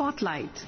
Spotlight.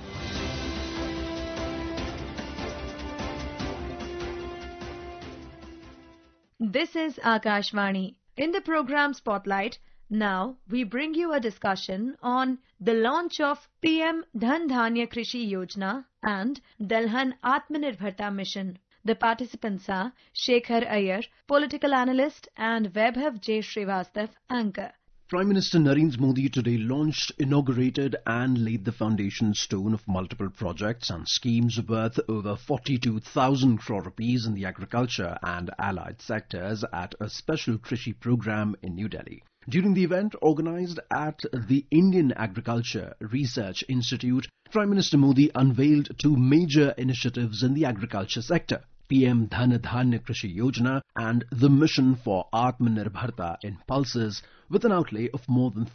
This is Akashvani. In the program Spotlight, now we bring you a discussion on the launch of PM Dhan Dhanya Krishi Yojana and Dalhan Atmanirbharta Mission. The participants are Shekhar Iyer, political analyst, and Vaibhav J. Srivastav, anchor. Prime Minister Narendra Modi today launched, inaugurated and laid the foundation stone of multiple projects and schemes worth over 42,000 crore rupees in the agriculture and allied sectors at a special Krishi program in New Delhi. During the event organized at the Indian Agriculture Research Institute, Prime Minister Modi unveiled two major initiatives in the agriculture sector: PM Dhan Dhanya Krishi Yojana and the Mission for Atmanirbharta in pulses with an outlay of more than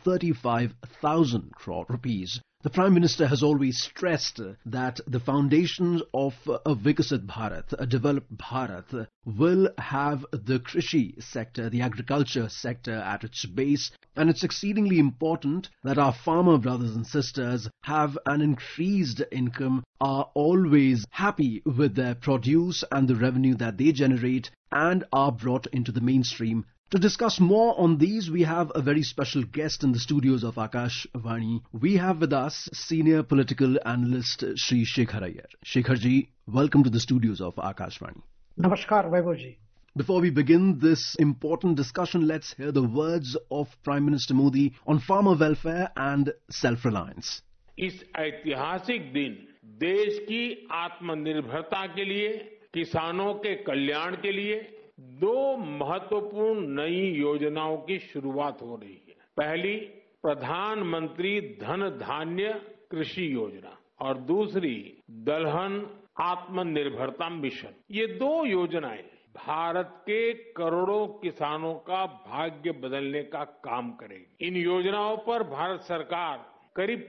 35,000 crore rupees. The Prime Minister has always stressed that the foundations of a Vikasit Bharat, a developed Bharat, will have the Krishi sector, the agriculture sector at its base, and it's exceedingly important that our farmer brothers and sisters have an increased income, are always happy with their produce and the revenue that they generate, and are brought into the mainstream. To discuss more on these, we have a very special guest in the studios of Akashvani. We have with us senior political analyst Shri Shekhar Iyer. Shekhar ji, welcome to the studios of Akashvani. Namaskar, Vaibhav ji. Before we begin this important discussion, let's hear the words of Prime Minister Modi on farmer welfare and self-reliance. इस ऐतिहासिक दिन देश की आत्मनिर्भरता के लिए, किसानों के कल्याण के लिए दो महत्वपूर्ण नई योजनाओं की शुरुआत हो रही है। पहली प्रधानमंत्री धन धान्य कृषि योजना और दूसरी दलहन आत्मनिर्भरता मिशन। ये दो योजनाएं भारत के करोड़ों किसानों का भाग्य बदलने का काम करेगी। इन योजनाओं पर भारत सरकार करीब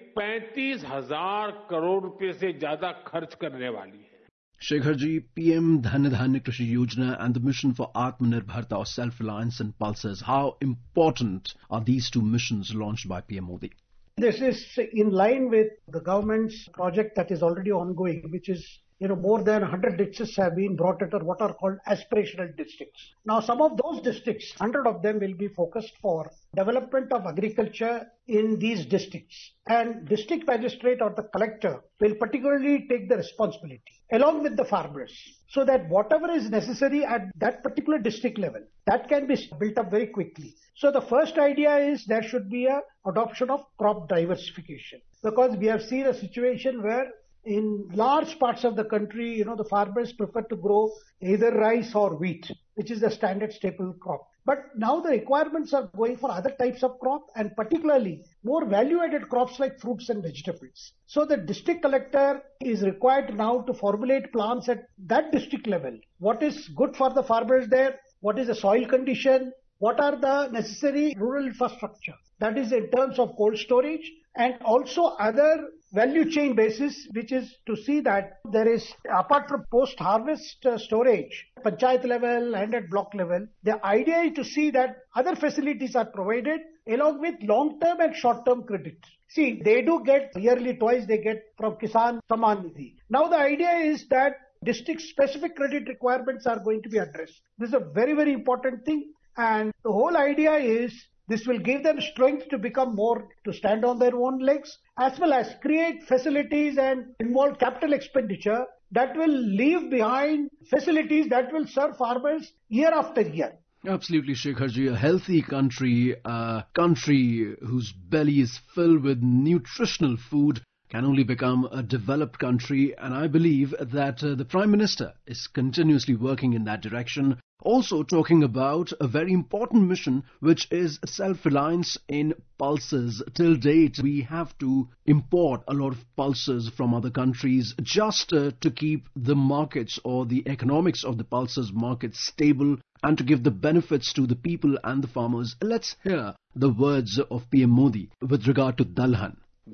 35,000 करोड़ रुपए से ज्यादा खर्च करने वाली है। Shekhar ji, PM Dhan Dhanya Krishi Yojana and the Mission for Atmanirbharta or Self-Reliance in Pulses. How important are these two missions launched by PM Modi? This is in line with the government's project that is already ongoing, which is, more than 100 districts have been brought into what are called aspirational districts. Now, some of those districts, 100 of them will be focused for development of agriculture in these districts. And district magistrate or the collector will particularly take the responsibility along with the farmers so that whatever is necessary at that particular district level, that can be built up very quickly. So the first idea is there should be a adoption of crop diversification, because we have seen a situation where in large parts of the country, the farmers prefer to grow either rice or wheat, which is the standard staple crop. But now the requirements are going for other types of crop, and particularly more value-added crops like fruits and vegetables. So the district collector is required now to formulate plans at that district level. What is good for the farmers there? What is the soil condition? What are the necessary rural infrastructure? That is in terms of cold storage and also other value chain basis, which is to see that there is, apart from post-harvest storage, panchayat level and at block level, the idea is to see that other facilities are provided along with long-term and short-term credit. See, they do get yearly twice, they get from Kisan Samman Nidhi. Now the idea is that district-specific credit requirements are going to be addressed. This is a very, very important thing, and the whole idea is this will give them strength to become more, to stand on their own legs, as well as create facilities and involve capital expenditure that will leave behind facilities that will serve farmers year after year. Absolutely, Shekharji. A healthy country, a country whose belly is filled with nutritional food, can only become a developed country, and I believe that the Prime Minister is continuously working in that direction. Also talking about a very important mission, which is self-reliance in pulses. Till date, we have to import a lot of pulses from other countries just to keep the markets or the economics of the pulses market stable and to give the benefits to the people and the farmers. Let's hear the words of PM Modi with regard to Dalhan.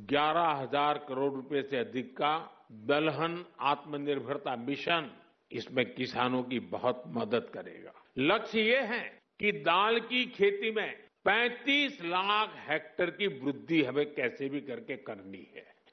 11,000 crore रुपए से अधिक का दलहन आत्मनिर्भरता mission इसमें किसानों की बहुत मदद करेगा। लक्ष्य ये है कि दाल की खेती में 35 लाख हेक्टेयर की वृद्धि हमें कैसे भी करके करनी है।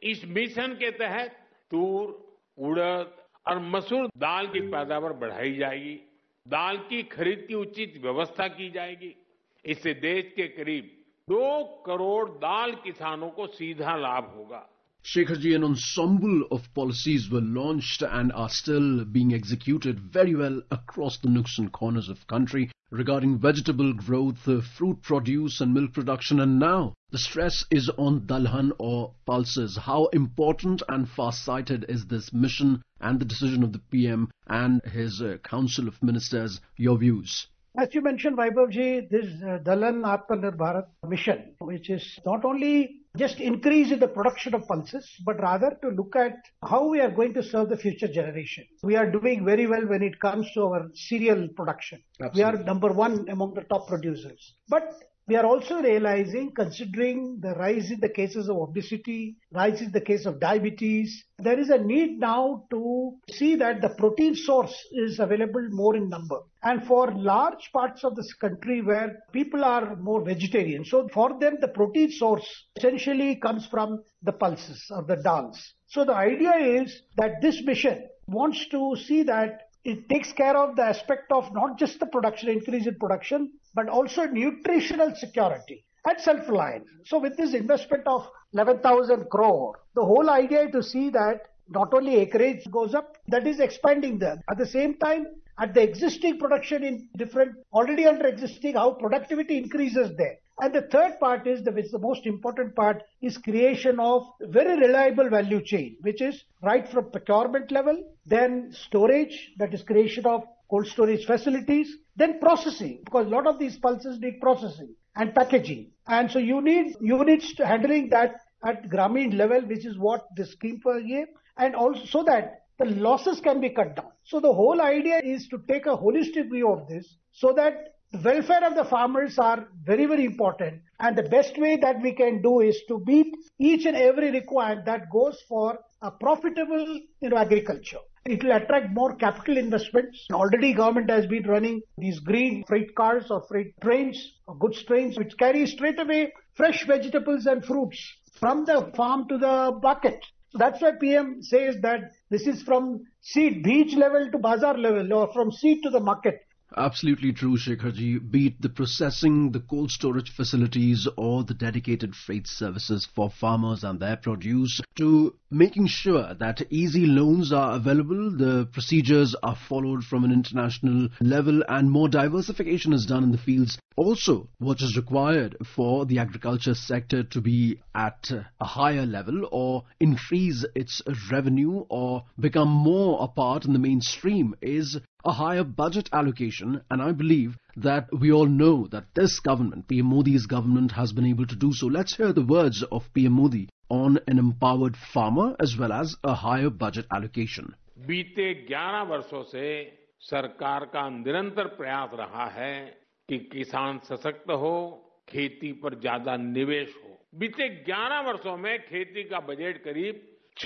इस मिशन के तहत तूर, उड़द और मसूर दाल की पैदावार बढ़ाई जाएगी। दाल की खरीद की उचित व्यवस्था की जाएगी। इससे देश के करीब 2 करोड़ दाल किसानों को सीधा लाभ होगा। Shekharji, an ensemble of policies were launched and are still being executed very well across the nooks and corners of country regarding vegetable growth, fruit produce and milk production, and now the stress is on Dalhan or pulses. How important and far-sighted is this mission and the decision of the PM and his Council of Ministers? Your views? As you mentioned, Vaibhavji, this Dalan Atmanirbhar Bharat mission, which is not only just increase in the production of pulses, but rather to look at how we are going to serve the future generation. We are doing very well when it comes to our cereal production. Absolutely. We are number one among the top producers. But we are also realizing, considering the rise in the cases of obesity, rise in the case of diabetes, there is a need now to see that the protein source is available more in number. And for large parts of this country where people are more vegetarian, so for them the protein source essentially comes from the pulses or the dals. So the idea is that this mission wants to see that it takes care of the aspect of not just the production, increase in production, but also nutritional security and self-reliance. So with this investment of 11,000 crore, the whole idea is to see that not only acreage goes up, that is expanding them. At the same time, at the existing production in different, already under existing, how productivity increases there. And the third part is, which is the most important part, is creation of very reliable value chain, which is right from procurement level, then storage, that is creation of cold storage facilities, then processing, because a lot of these pulses need processing and packaging. And so you need units handling that at Grameen level, which is what the scheme for gave, and also so that the losses can be cut down. So the whole idea is to take a holistic view of this so that the welfare of the farmers are very, very important. And the best way that we can do is to meet each and every requirement that goes for a profitable agriculture. It will attract more capital investments. Already government has been running these green freight cars or freight trains or goods trains which carry straight away fresh vegetables and fruits from the farm to the market. So that's why PM says that this is from seed, beach level to bazaar level, or from seed to the market. Absolutely true, Shekharji. Be it the processing, the cold storage facilities or the dedicated freight services for farmers and their produce, to making sure that easy loans are available, the procedures are followed from an international level, and more diversification is done in the fields. Also, what is required for the agriculture sector to be at a higher level or increase its revenue or become more a part in the mainstream is a higher budget allocation. And I believe that we all know that this government, PM Modi's government, has been able to do so. Let's hear the words of PM Modi on an empowered farmer as well as a higher budget allocation. बीते 11 वर्षों से सरकार का निरंतर प्रयास रहा है कि किसान सशक्त हो, खेती पर ज्यादा निवेश हो। बीते 11 वर्षों में खेती का बजट करीब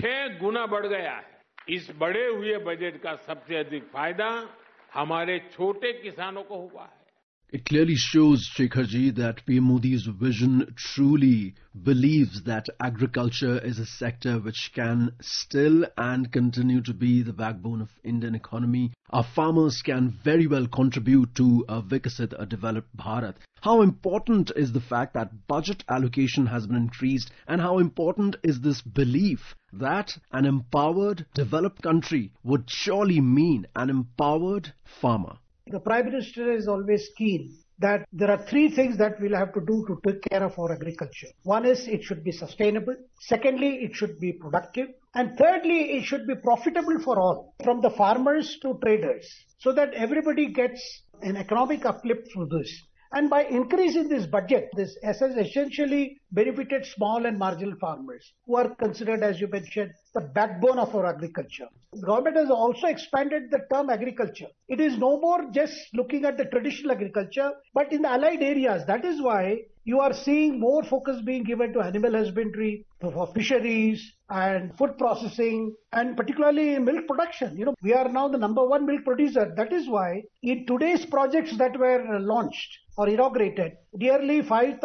6 गुना बढ़ गया है। इस बढ़े हुए बजट का सबसे अधिक फायदा हमारे छोटे किसानों को हुआ है। It clearly shows, Shekharji, that PM Modi's vision truly believes that agriculture is a sector which can still and continue to be the backbone of Indian economy. Our farmers can very well contribute to a Vikasit, a developed Bharat. How important is the fact that budget allocation has been increased, and how important is this belief that an empowered, developed country would surely mean an empowered farmer? The Prime Minister is always keen that there are 3 things that we'll have to do to take care of our agriculture. One is it should be sustainable. Secondly, it should be productive. And thirdly, it should be profitable for all, from the farmers to traders, so that everybody gets an economic uplift through this. And by increasing this budget, this has essentially benefited small and marginal farmers, who are considered, as you mentioned, the backbone of our agriculture. The government has also expanded the term agriculture. It is no more just looking at the traditional agriculture, but in the allied areas. That is why you are seeing more focus being given to animal husbandry, for fisheries and food processing, and particularly in milk production. We are now the number 1 milk producer. That is why in today's projects that were launched, or inaugurated, nearly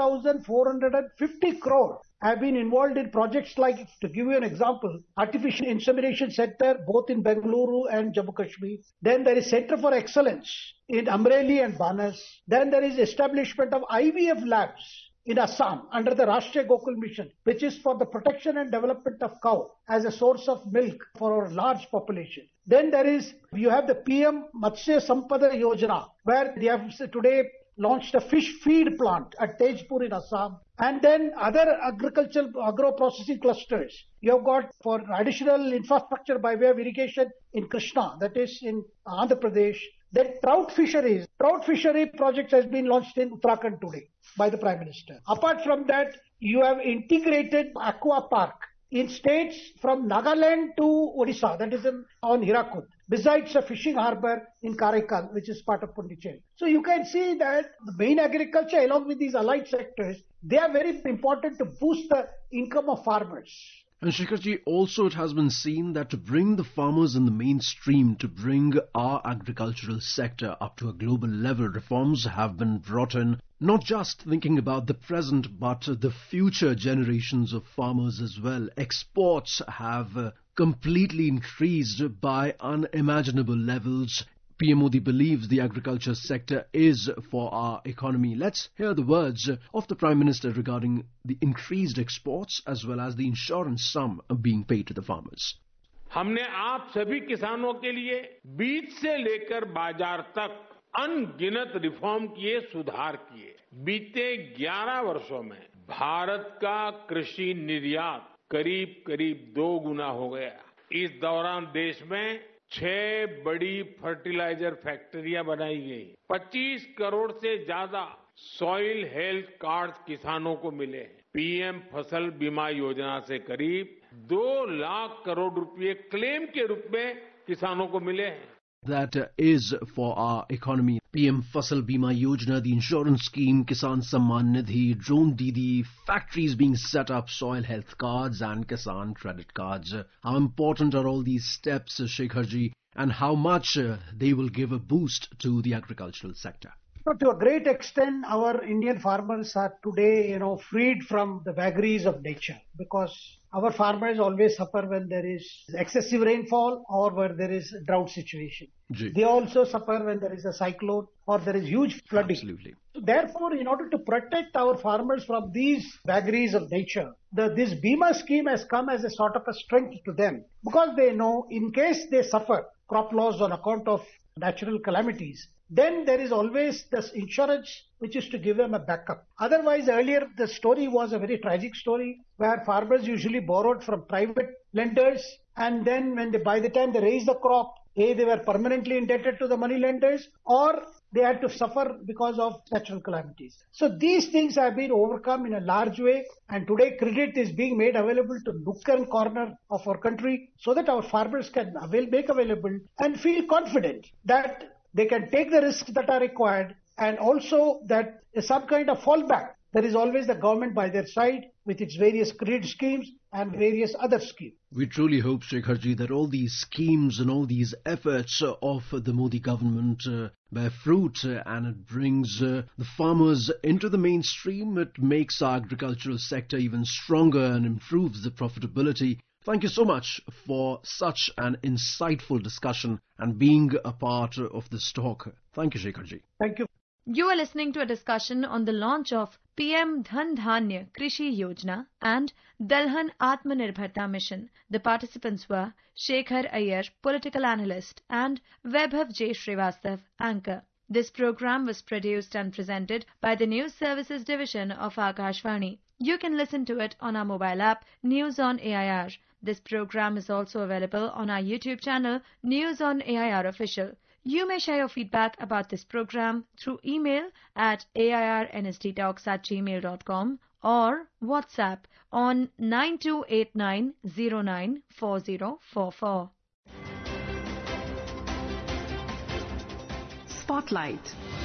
5,450 crore have been involved in projects like, to give you an example, artificial insemination center both in Bengaluru and Jammu Kashmir. Then there is Center for Excellence in Amreli and Banas. Then there is establishment of IVF labs in Assam under the Rashtriya Gokul Mission, which is for the protection and development of cow as a source of milk for our large population. Then you have the PM Matsya Sampada Yojana, where they have today launched a fish feed plant at Tejpur in Assam. And then other agricultural agro-processing clusters. You have got for additional infrastructure by way of irrigation in Krishna, that is in Andhra Pradesh. Then trout fishery project has been launched in Uttarakhand today by the Prime Minister. Apart from that, you have integrated aqua park in states from Nagaland to Odisha, that is on Hirakud, besides a fishing harbour in Karaikal, which is part of Pondicherry. So you can see that the main agriculture along with these allied sectors, they are very important to boost the income of farmers. And Shekharji, also it has been seen that to bring the farmers in the mainstream, to bring our agricultural sector up to a global level, reforms have been brought in, not just thinking about the present, but the future generations of farmers as well. Exports have completely increased by unimaginable levels. PM Modi believes the agriculture sector is for our economy. Let's hear the words of the Prime Minister regarding the increased exports as well as the insurance sum being paid to the farmers. हमने आप सभी किसानों के लिए बीज से लेकर बाजार तक अनगिनत रिफॉर्म किए, सुधार किए। बीते 11 वर्षों में भारत का कृषि निर्यात करीब 2 गुना हो गया। इस दौरान देश में 6 बड़ी फर्टिलाइजर फैक्ट्रियां बनाई गई। 25 करोड़ से ज्यादा सॉइल हेल्थ कार्ड किसानों को मिले हैं। पीएम फसल बीमा योजना से करीब 2 लाख करोड़ रुपए क्लेम के रूप में किसानों को मिले हैं। That is for our economy. PM Fasal Bima Yojana, the insurance scheme, Kisan Samman Nidhi, Drone Didi, factories being set up, soil health cards and Kisan credit cards. How important are all these steps, Shekharji, and how much they will give a boost to the agricultural sector? So to a great extent, our Indian farmers are today, freed from the vagaries of nature, because our farmers always suffer when there is excessive rainfall or where there is a drought situation. They also suffer when there is a cyclone or there is huge flooding. Absolutely. So therefore, in order to protect our farmers from these vagaries of nature, this Bima scheme has come as a sort of a strength to them, because they know in case they suffer crop loss on account of natural calamities, then there is always this insurance which is to give them a backup. Otherwise, earlier the story was a very tragic story where farmers usually borrowed from private lenders, and then by the time they raised the crop, they were permanently indebted to the money lenders, or they had to suffer because of natural calamities. So these things have been overcome in a large way, and today credit is being made available to nook and corner of our country so that our farmers can make available and feel confident that they can take the risks that are required, and also that some kind of fallback. There is always the government by their side with its various credit schemes and various other schemes. We truly hope, Shekharji, that all these schemes and all these efforts of the Modi government bear fruit and it brings the farmers into the mainstream. It makes our agricultural sector even stronger and improves the profitability. Thank you so much for such an insightful discussion and being a part of this talk. Thank you, Shekharji. Thank you. You are listening to a discussion on the launch of PM Dhan Dhanya Krishi Yojana and Dalhan Atmanirbharta Mission. The participants were Shekhar Iyer, political analyst, and Vaibhav J. Srivastav, anchor. This program was produced and presented by the News Services Division of Akashvani. You can listen to it on our mobile app, News on AIR. This program is also available on our YouTube channel, News on AIR Official. You may share your feedback about this program through email at airnsdtalks@gmail.com or WhatsApp on 9289094044. Spotlight.